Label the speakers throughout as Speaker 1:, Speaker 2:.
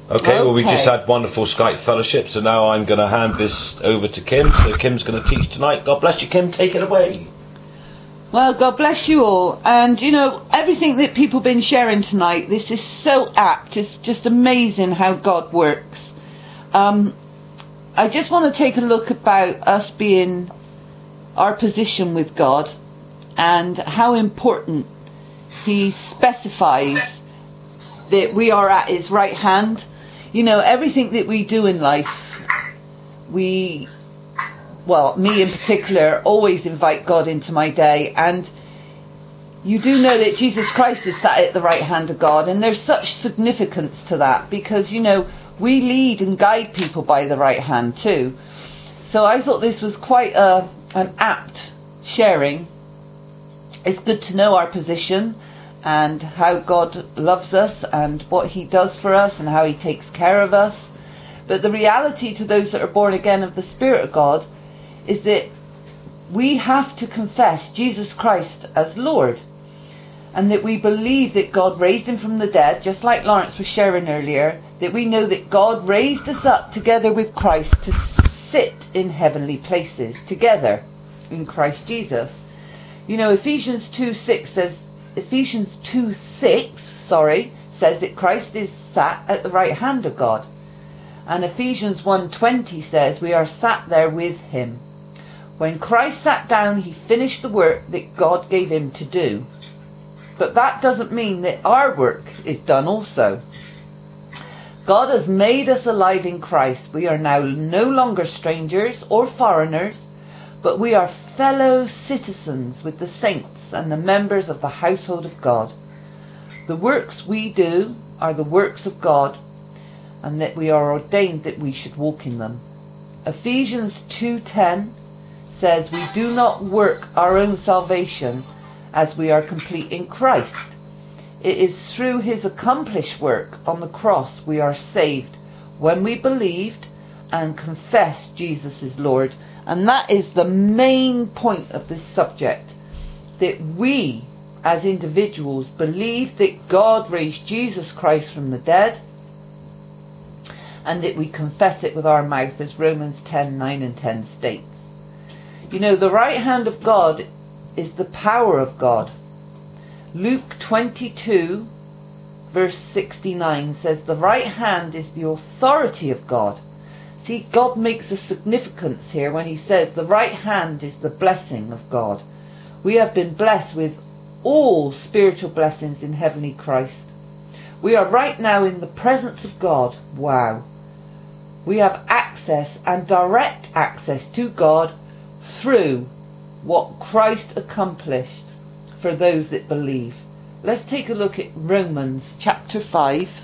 Speaker 1: Okay, well, we just had wonderful Skype fellowship, so now I'm going to hand this over to Kim. So Kim's going to teach tonight. God bless you, Kim. Take it away.
Speaker 2: Well, God bless you all. And, you know, everything that people have been sharing tonight, this is so apt. It's just amazing how God works. I just want to take a look about us being our position with God and how important He specifies that we are at His right hand. You know, everything that we do in life, me in particular, always invite God into my day. And you do know that Jesus Christ is sat at the right hand of God, and there's such significance to that because, you know, we lead and guide people by the right hand too. So I thought this was quite an apt sharing. It's good to know our position and how God loves us and what He does for us and how He takes care of us. But the reality to those that are born again of the Spirit of God is that we have to confess Jesus Christ as Lord, and that we believe that God raised Him from the dead, just like Lawrence was sharing earlier, that we know that God raised us up together with Christ to sit in heavenly places together in Christ Jesus. You know, Ephesians 2:6 says that Christ is sat at the right hand of God. And Ephesians 1:20 says we are sat there with Him. When Christ sat down, He finished the work that God gave Him to do. But that doesn't mean that our work is done also. God has made us alive in Christ. We are now no longer strangers or foreigners, but we are fellow citizens with the saints and the members of the household of God. The works we do are the works of God, and that we are ordained that we should walk in them. Ephesians 2:10 says we do not work our own salvation as we are complete in Christ. It is through His accomplished work on the cross we are saved when we believed and confessed Jesus is Lord. And that is the main point of this subject, that we as individuals believe that God raised Jesus Christ from the dead, and that we confess it with our mouth, as Romans 10:9 and 10 states. You know, the right hand of God is the power of God. Luke 22 verse 69 says the right hand is the authority of God. See, God makes a significance here when He says the right hand is the blessing of God. We have been blessed with all spiritual blessings in heavenly Christ. We are right now in the presence of God. Wow. We have access and direct access to God through what Christ accomplished for those that believe. Let's take a look at Romans chapter 5.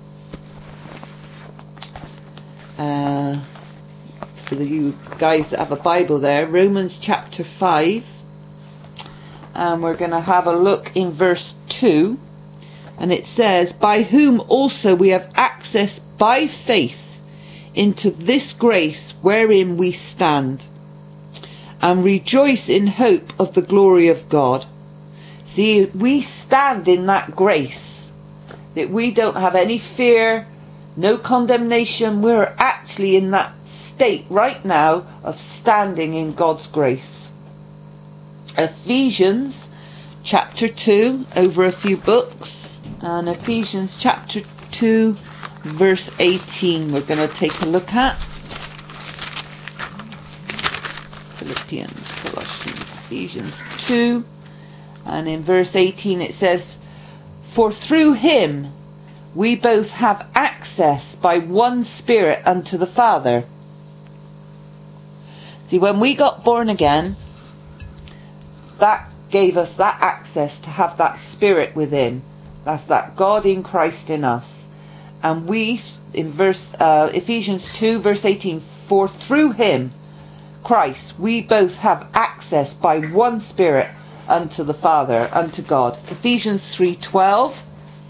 Speaker 2: For you guys that have a Bible there, Romans chapter 5. And we're going to have a look in verse 2. And it says, by whom also we have access by faith into this grace wherein we stand, and rejoice in hope of the glory of God. See, we stand in that grace, that we don't have any fear, no condemnation. We're actually in that state right now of standing in God's grace. Ephesians chapter 2, over a few books, and Ephesians chapter 2 verse 18 we're going to take a look at. Philippians, Colossians, Ephesians 2, and in verse 18 it says, for through Him we both have access by one Spirit unto the Father. See, when we got born again, that gave us that access to have that Spirit within. That's that God in Christ in us. And we, in Ephesians 2 verse 18, for through Him, Christ, we both have access by one Spirit unto the Father, unto God. Ephesians 3:12,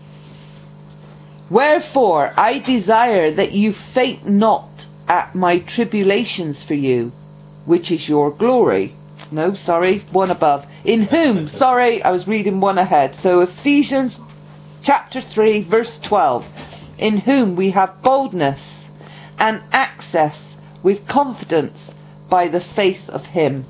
Speaker 2: wherefore I desire that you faint not at my tribulations for you, which is your glory. No, sorry, one above. In whom, sorry, I was reading one ahead. So Ephesians chapter 3 verse 12. in whom we have boldness and access with confidence by the faith of him.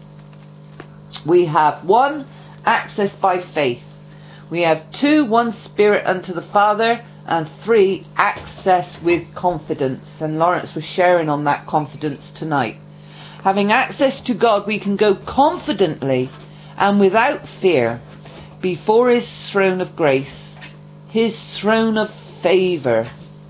Speaker 2: We have 1, access by faith. We have 2, one Spirit unto the Father. And 3, access with confidence. And Lawrence was sharing on that confidence tonight. Having access to God, we can go confidently and without fear before his throne of grace, his throne of favour.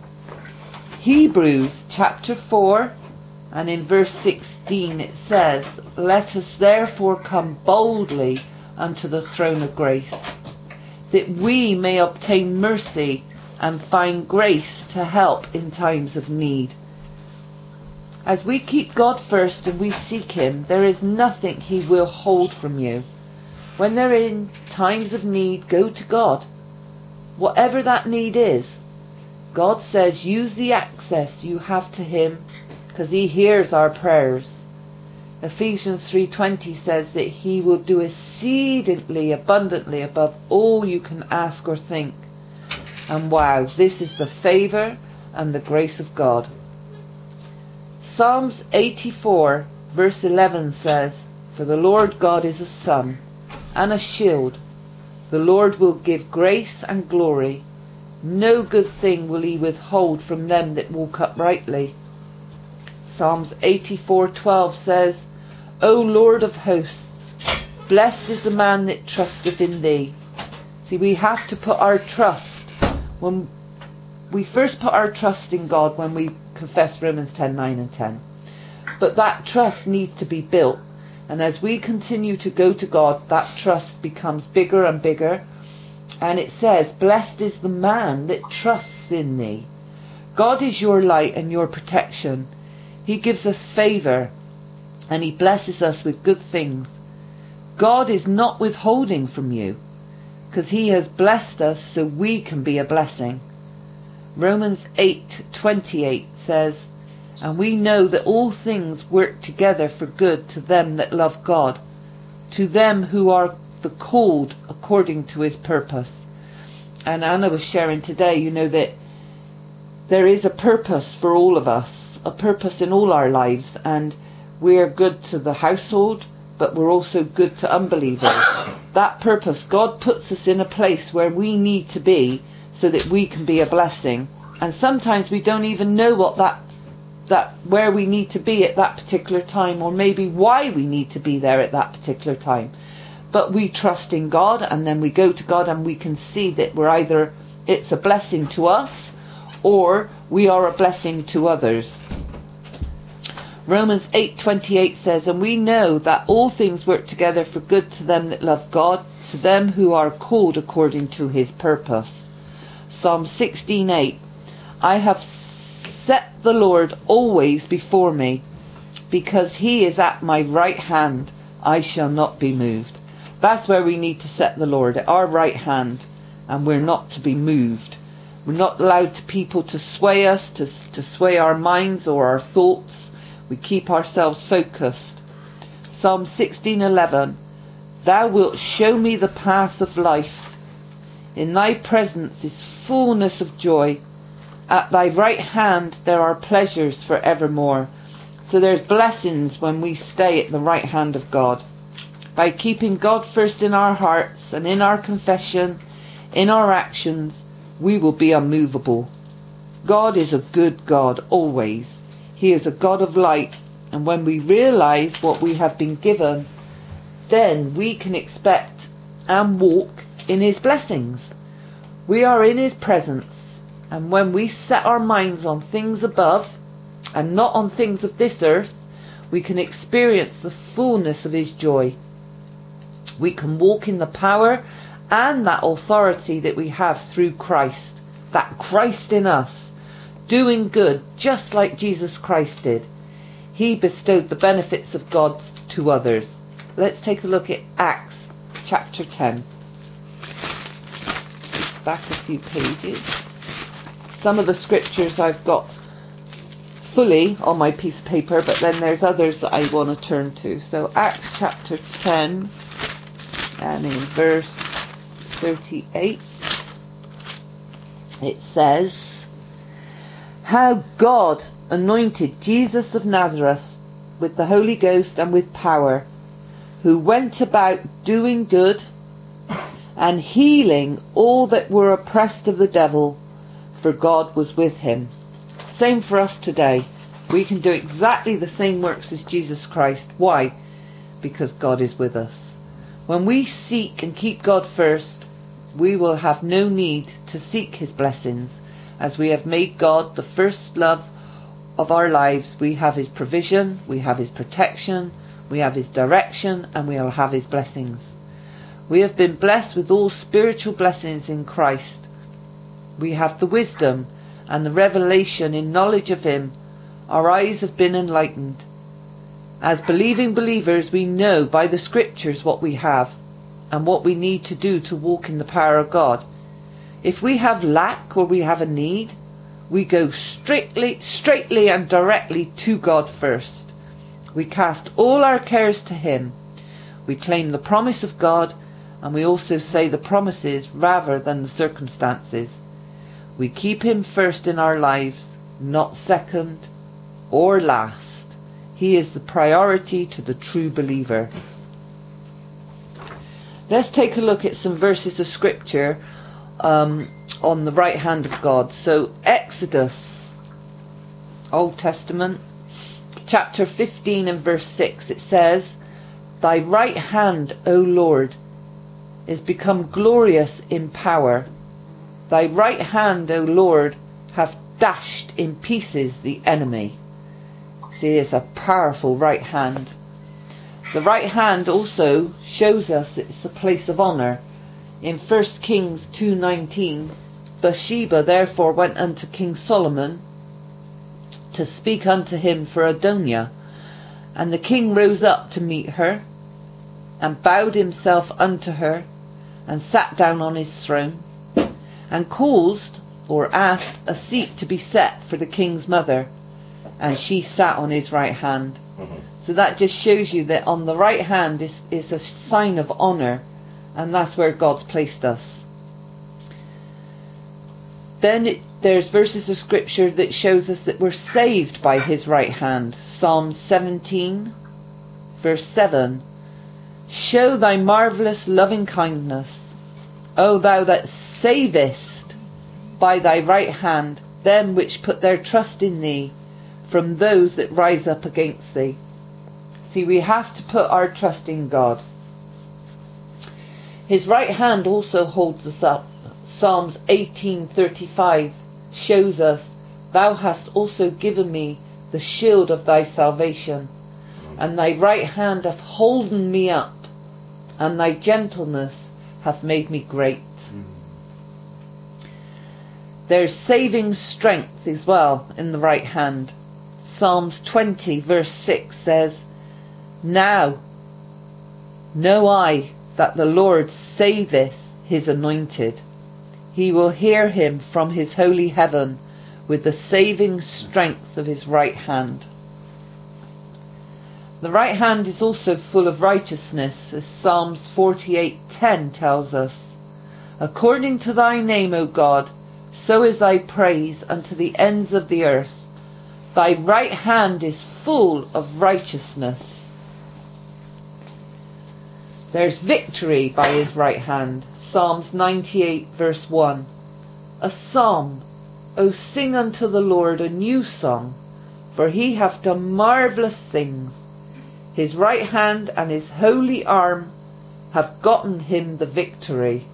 Speaker 2: Hebrews chapter 4 and in verse 16 it says, "Let us therefore come boldly unto the throne of grace, that we may obtain mercy and find grace to help in times of need." As we keep God first and we seek him, there is nothing he will hold from you. When they're in times of need, go to God. Whatever that need is, God says use the access you have to him because he hears our prayers. Ephesians 3:20 says that he will do exceedingly abundantly above all you can ask or think. And wow, this is the favour and the grace of God. Psalms 84 verse 11 says, "For the Lord God is a sun and a shield. The Lord will give grace and glory. No good thing will he withhold from them that walk uprightly." Psalms 84:12 says, "O Lord of hosts, blessed is the man that trusteth in thee." See, we have to put our trust, when we first put our trust in God when we confess Romans 10:9 and 10. But that trust needs to be built. And as we continue to go to God, that trust becomes bigger and bigger. And it says, "Blessed is the man that trusts in thee." God is your light and your protection. He gives us favour and he blesses us with good things. God is not withholding from you, because he has blessed us so we can be a blessing. Romans 8:28 says, "And we know that all things work together for good to them that love God, to them who are the called according to his purpose." And Anna was sharing today, that there is a purpose for all of us, a purpose in all our lives, and we're good to the household, but we're also good to unbelievers. That purpose, God puts us in a place where we need to be so that we can be a blessing. And sometimes we don't even know what that where we need to be at that particular time, or maybe why we need to be there at that particular time. But we trust in God, and then we go to God and we can see that we're either it's a blessing to us or we are a blessing to others. Romans 8:28 says, "And we know that all things work together for good to them that love God, to them who are called according to his purpose." Psalm 16:8, "I have set the Lord always before me, because he is at my right hand, I shall not be moved." That's where we need to set the Lord, at our right hand, and we're not to be moved. We're not allowed people to sway us, to sway our minds or our thoughts. We keep ourselves focused. Psalm 16:11, "Thou wilt show me the path of life. In thy presence is fullness of joy. At thy right hand there are pleasures for evermore." So there's blessings when we stay at the right hand of God. By keeping God first in our hearts and in our confession, in our actions, we will be unmovable. God is a good God always. He is a God of light, and when we realise what we have been given, then we can expect and walk in his blessings. We are in his presence, and when we set our minds on things above and not on things of this earth, we can experience the fullness of his joy. We can walk in the power and that authority that we have through Christ, that Christ in us, doing good just like Jesus Christ did. He bestowed the benefits of God to others. Let's take a look at Acts chapter 10. Back a few pages. Some of the scriptures I've got fully on my piece of paper, but then there's others that I want to turn to. So Acts chapter 10 and in verse 38 it says, how God anointed Jesus of Nazareth with the Holy Ghost and with power, who went about doing good and healing all that were oppressed of the devil, for God was with him. Same for us today. We can do exactly the same works as Jesus Christ. Why? Because God is with us. When we seek and keep God first, we will have no need to seek his blessings, as we have made God the first love of our lives. We have his provision, we have his protection, we have his direction, and we'll have his blessings. We have been blessed with all spiritual blessings in Christ. We have the wisdom and the revelation in knowledge of him. Our eyes have been enlightened. As believing believers, we know by the scriptures what we have and what we need to do to walk in the power of God. If we have lack or we have a need, we go straightly and directly to God first. We cast all our cares to him. We claim the promise of God, and we also say the promises rather than the circumstances. We keep him first in our lives, not second or last. He is the priority to the true believer. Let's take a look at some verses of scripture on the right hand of God. So Exodus, Old Testament, chapter 15 and verse 6, it says, "Thy right hand, O Lord, is become glorious in power. Thy right hand, O Lord, hath dashed in pieces the enemy." See, it's a powerful right hand. The right hand also shows us it's a place of honour. In 1 Kings 2:19, Bathsheba therefore went unto King Solomon to speak unto him for Adoniah. And the king rose up to meet her, and bowed himself unto her, and sat down on his throne, and caused or asked a seat to be set for the king's mother, and she sat on his right hand. So that just shows you that on the right hand is a sign of honour, and that's where God's placed us. Then there's verses of scripture that shows us that we're saved by his right hand. Psalm 17 verse 7, "Show thy marvellous loving kindness, O thou that savest by thy right hand them which put their trust in thee, from those that rise up against thee." See, we have to put our trust in God. His right hand also holds us up. Psalms 18:35 shows us, "Thou hast also given me the shield of thy salvation, and thy right hand hath holden me up, and thy gentleness hath made me great." There's saving strength as well in the right hand. Psalms 20 verse 6 says, "Now know I that the Lord saveth his anointed. He will hear him from his holy heaven with the saving strength of his right hand." The right hand is also full of righteousness, as Psalms 48:10 tells us. "According to thy name, O God, so is thy praise unto the ends of the earth. Thy right hand is full of righteousness." There's victory by his right hand. Psalms 98 verse 1. "A psalm, O sing unto the Lord a new song, for he hath done marvellous things. His right hand and his holy arm have gotten him the victory."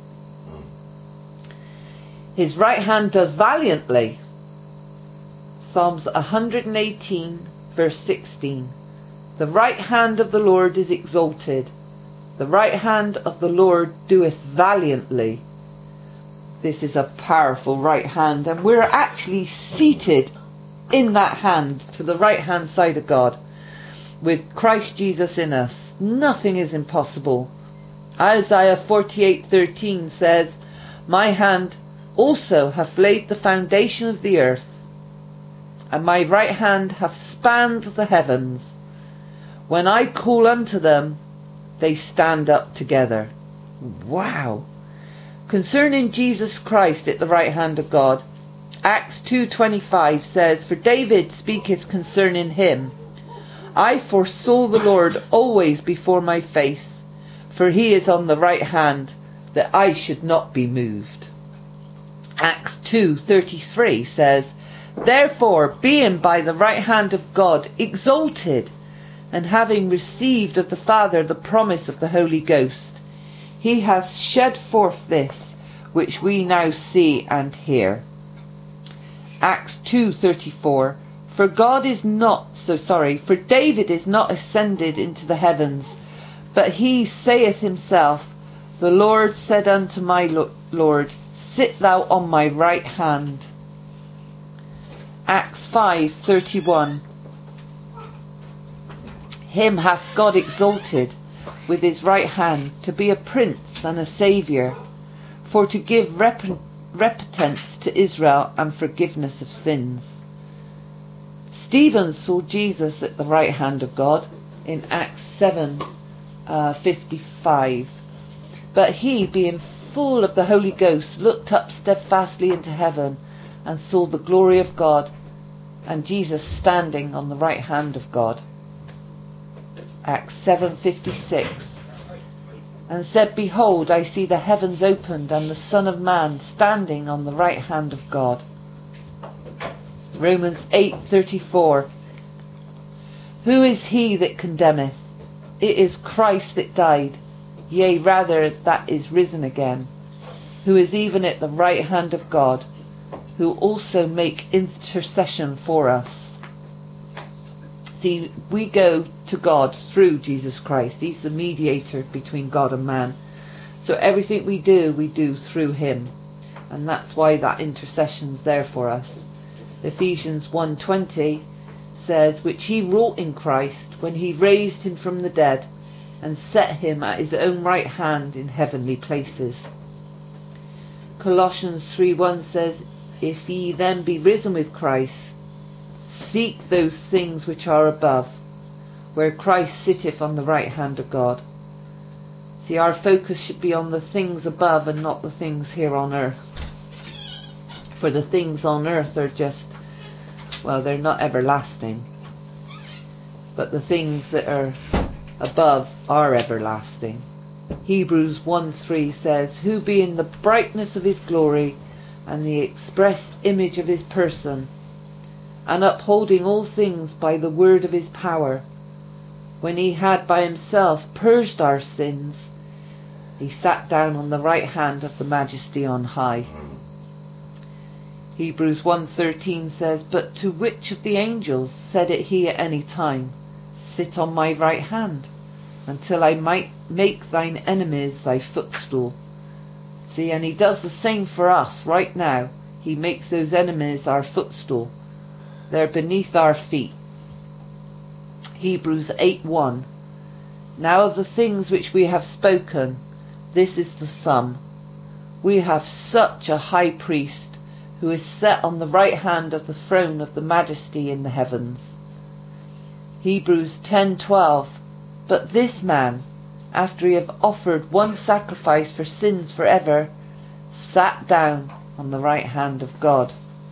Speaker 2: His right hand does valiantly. Psalms 118 verse 16. "The right hand of the Lord is exalted. The right hand of the Lord doeth valiantly." This is a powerful right hand, and we're actually seated in that hand to the right hand side of God with Christ Jesus in us. Nothing is impossible. Isaiah 48:13 says, "My hand also hath laid the foundation of the earth, and my right hand hath spanned the heavens. When I call unto them, they stand up together." Wow. Concerning Jesus Christ at the right hand of God, Acts 2:25 says, "For David speaketh concerning him, I foresaw the Lord always before my face, for he is on the right hand, that I should not be moved." Acts 2:33 says, "Therefore, being by the right hand of God exalted, and having received of the Father the promise of the Holy Ghost, he hath shed forth this, which we now see and hear." Acts 2:34, For David is not ascended into the heavens, but he saith himself, The Lord said unto my Lord, Sit thou on my right hand. Acts 5:31, Him hath God exalted with his right hand to be a prince and a saviour, for to give repentance to Israel and forgiveness of sins. Stephen saw Jesus at the right hand of God in Acts 7:55. But he, being full of the Holy Ghost, looked up steadfastly into heaven and saw the glory of God and Jesus standing on the right hand of God. Acts 7:56. And said, Behold, I see the heavens opened, and the Son of Man standing on the right hand of God. Romans 8:34. Who is he that condemneth? It is Christ that died, yea, rather that is risen again, who is even at the right hand of God, who also make intercession for us. See, we go to God through Jesus Christ. He's the mediator between God and man. So everything we do through him. And that's why that intercession's there for us. Ephesians 1:20 says, Which he wrought in Christ when he raised him from the dead and set him at his own right hand in heavenly places. Colossians 3:1 says, If ye then be risen with Christ, seek those things which are above, where Christ sitteth on the right hand of God. See, our focus should be on the things above and not the things here on earth. For the things on earth are just, well, they're not everlasting. But the things that are above are everlasting. Hebrews 1:3 says, Who being the brightness of his glory and the express image of his person, and upholding all things by the word of his power, when he had by himself purged our sins, he sat down on the right hand of the Majesty on high. Hebrews 1:13 says, But to which of the angels said it he at any time, Sit on my right hand, until I might make thine enemies thy footstool? See, and he does the same for us right now. He makes those enemies our footstool. They're beneath our feet. Hebrews 8:1. Now of the things which we have spoken, this is the sum. We have such a high priest, who is set on the right hand of the throne of the Majesty in the heavens. Hebrews 10:12. But this man, after he have offered one sacrifice for sins forever, sat down on the right hand of God.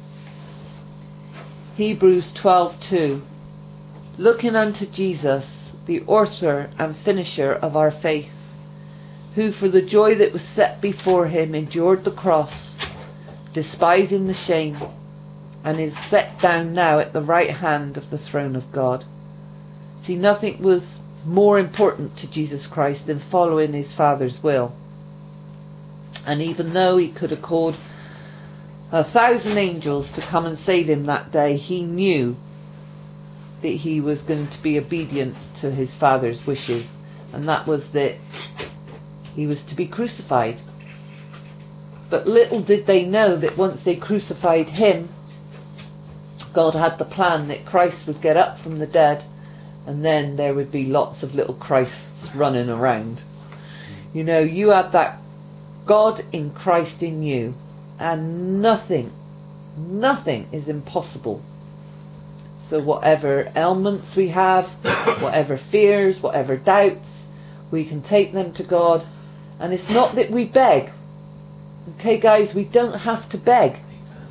Speaker 2: Hebrews 12:2. Looking unto Jesus, the author and finisher of our faith, who for the joy that was set before him endured the cross, despising the shame, and is set down now at the right hand of the throne of God. See, nothing was more important to Jesus Christ than following his Father's will. And even though he could have called 1,000 angels to come and save him that day, he knew that he was going to be obedient to his Father's wishes, and that was that he was to be crucified. But little did they know that once they crucified him, God had the plan that Christ would get up from the dead, and then there would be lots of little Christs running around. You know, you have that God in Christ in you, and nothing is impossible. So whatever ailments we have, whatever fears, whatever doubts, we can take them to God. And it's not that we beg. Okay, guys, we don't have to beg.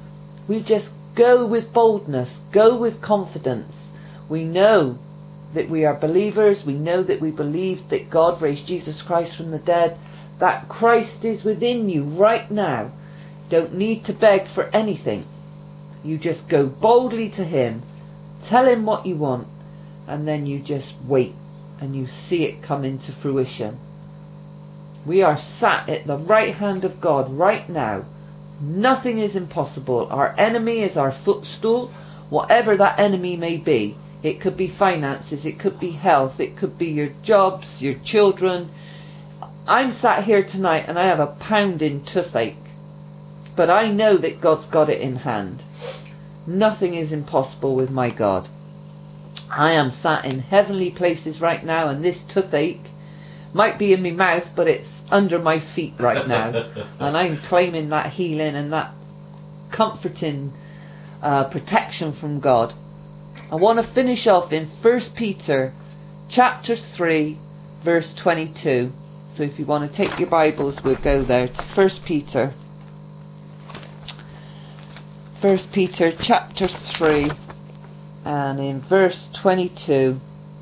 Speaker 2: We just go with boldness, go with confidence. We know that we are believers. We know that we believe that God raised Jesus Christ from the dead, that Christ is within you right now. Don't need to beg for anything. You just go boldly to him, tell him what you want, and then you just wait and you see it come into fruition. We are sat at the right hand of God right now. Nothing is impossible. Our enemy is our footstool, whatever that enemy may be. It could be finances, it could be health, it could be your jobs, your children. I'm sat here tonight and I have a pounding toothache. But I know that God's got it in hand. Nothing is impossible with my God. I am sat in heavenly places right now, and this toothache might be in my mouth, but it's under my feet right now. And I'm claiming that healing and that comforting protection from God. I want to finish off in 1 Peter chapter 3 verse 22. So if you want to take your Bibles, we'll go there to 1 Peter. 1 Peter chapter 3 and in verse 22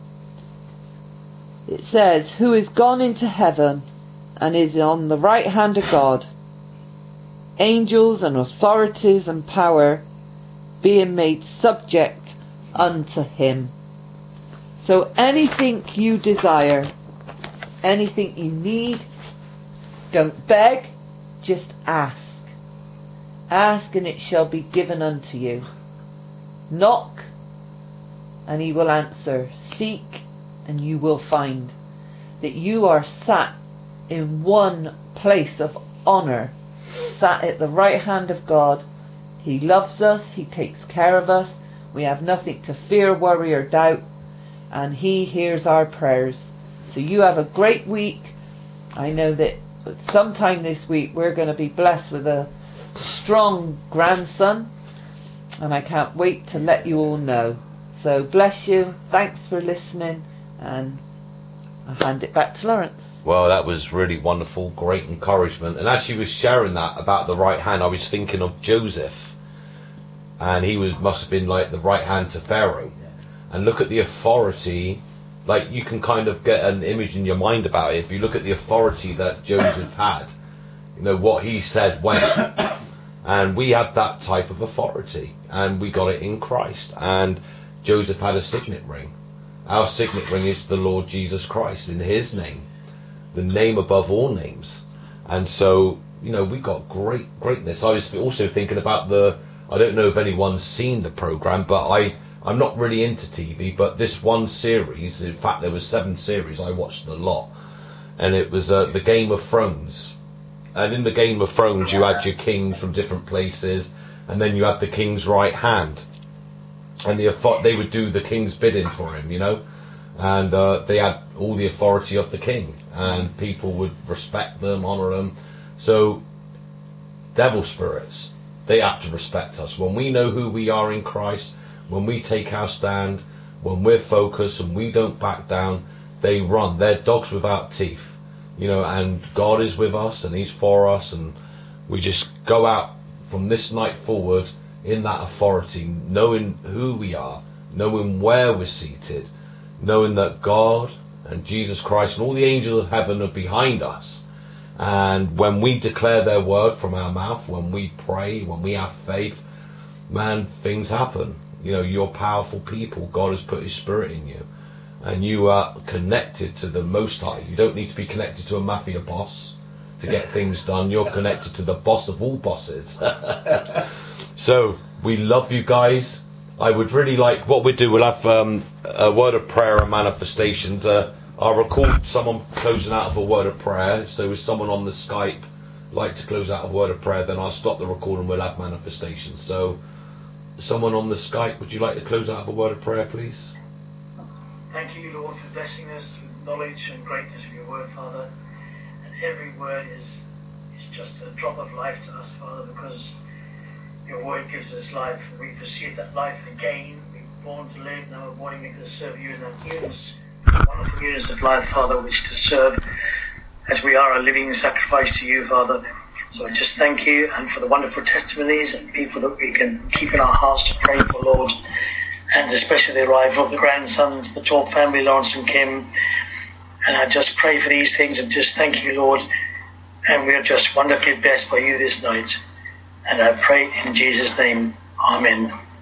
Speaker 2: it says, who is gone into heaven and is on the right hand of God, angels and authorities and power being made subject unto him. So anything you desire, anything you need, don't beg, just ask. Ask and it shall be given unto you. Knock and he will answer. Seek and you will find. That you are sat in one place of honour, sat at the right hand of God. He loves us, he takes care of us. We have nothing to fear, worry or doubt, and he hears our prayers. So you have a great week. I know that sometime this week we're going to be blessed with a strong grandson, and I can't wait to let you all know. So bless you, thanks for listening, and I'll hand it back to Lawrence.
Speaker 1: Well, that was really wonderful, great encouragement. And as she was sharing that about the right hand, I was thinking of Joseph, and he must have been like the right hand to Pharaoh. And look at the authority, like you can kind of get an image in your mind about it. If you look at the authority that Joseph had, you know, what he said went. And we have that type of authority, and we got it in Christ. And Joseph had a signet ring. Our signet ring is the Lord Jesus Christ, in his name, the name above all names. And so, you know, we got greatness. I was also thinking about I don't know if anyone's seen the program, but I'm not really into TV, but this one series, in fact there was 7 series, I watched a lot, and it was the Game of Thrones. And in the Game of Thrones you had your kings from different places, and then you had the king's right hand, and they would do the king's bidding for him, you know, and they had all the authority of the king, and people would respect them, honour them. So devil spirits, they have to respect us. When we know who we are in Christ, when we take our stand, when we're focused and we don't back down, they run. They're dogs without teeth, you know, and God is with us and he's for us, and we just go out from this night forward in that authority, knowing who we are, knowing where we're seated, knowing that God and Jesus Christ and all the angels of heaven are behind us. And when we declare their word from our mouth, when we pray, when we have faith, man, things happen. You know, you're powerful people. God has put his spirit in you, and you are connected to the Most High. You don't need to be connected to a mafia boss to get things done. You're connected to the boss of all bosses. So we love you guys. I would really like, what we do, we'll have a word of prayer and manifestations. I'll record someone closing out of a word of prayer. So if someone on the Skype like to close out a word of prayer, then I'll stop the recording, we'll have manifestations. So someone on the Skype, would you like to close out of a word of prayer, please?
Speaker 3: Thank you, Lord, for blessing us with knowledge and greatness of your word, Father. And every word is just a drop of life to us, Father, because your word gives us life. And we receive that life again. We're born to live, now we're born to serve you in that newness, wonderful newness of life, Father, which to serve as we are a living sacrifice to you, Father. So just thank you, and for the wonderful testimonies and people that we can keep in our hearts to pray for, Lord, and especially the arrival of the grandsons, the Torp family, Lawrence and Kim. And I just pray for these things and just thank you, Lord. And we are just wonderfully blessed by you this night. And I pray in Jesus' name. Amen.